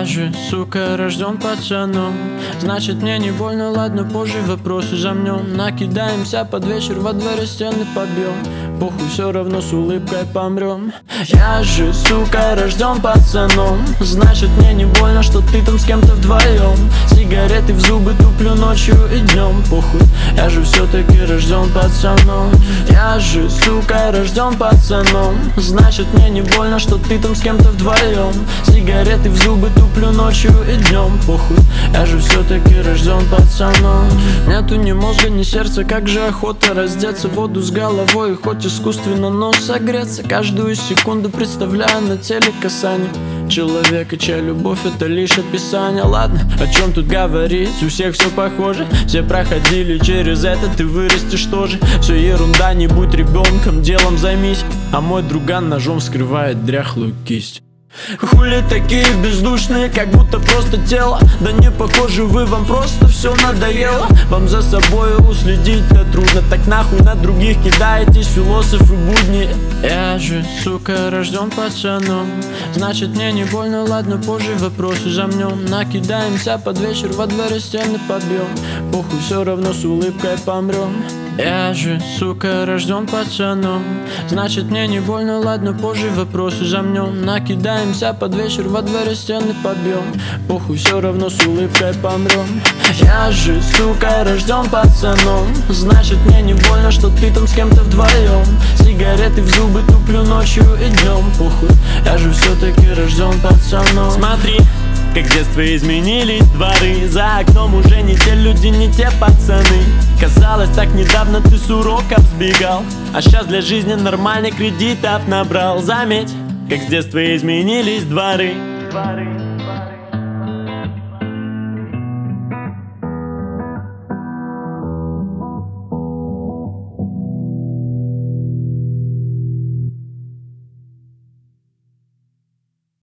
же, сука, рожден пацаном. Значит, мне не больно, ладно, позже вопросы замнем. Накидаемся под вечер, во дворе стены побьем. Похуй, все равно с улыбкой помрем. Я же, сука, рожден пацаном. Значит, мне не больно, что ты там с кем-то вдвоем. Сигареты в зубы туплю ночью и днем. Похуй, я же все-таки рожден пацаном. Я же, сука, рожден пацаном. Значит, мне не больно, что ты там с кем-то вдвоем. Сигареты в зубы туплю ночью и днем. Похуй, я же все-таки рожден пацаном. Нету ни мозга, ни сердца, как же охота раздеться в воду с головой и хоть искусственно, но согреться. Каждую секунду представляю на теле касание человека, чья любовь это лишь описание. Ладно, о чем тут говорить, у всех все похоже. Все проходили через это, ты вырастешь тоже. Все ерунда, не будь ребенком, делом займись. А мой друган ножом вскрывает дряхлую кисть. Хули такие бездушные, как будто просто тело. Да не похожи вы, вам просто все надоело. Вам за собой уследить-то трудно. Так нахуй на других кидаетесь, философы будни. Я же, сука, рожден пацаном. Значит, мне не больно, ладно, позже вопросы замнем. Накидаемся под вечер, во дворе стены побьем. Похуй, все равно с улыбкой помрем. Я же, сука, рожден пацаном. Значит, мне не больно, ладно, позже вопросы замнем. Накидаемся под вечер, во дворе стены побьем. Похуй, все равно с улыбкой помрем. Я же, сука, рожден пацаном. Значит, мне не больно, что ты там с кем-то вдвоем. Сигареты в зубы туплю ночью и днем. Похуй, я же все-таки рожден пацаном. Смотри, как с детства изменились дворы. За окном уже не те люди, не те пацаны. Казалось, так недавно ты с уроков сбегал, а сейчас для жизни нормальных кредитов набрал. Заметь, как с детства изменились дворы.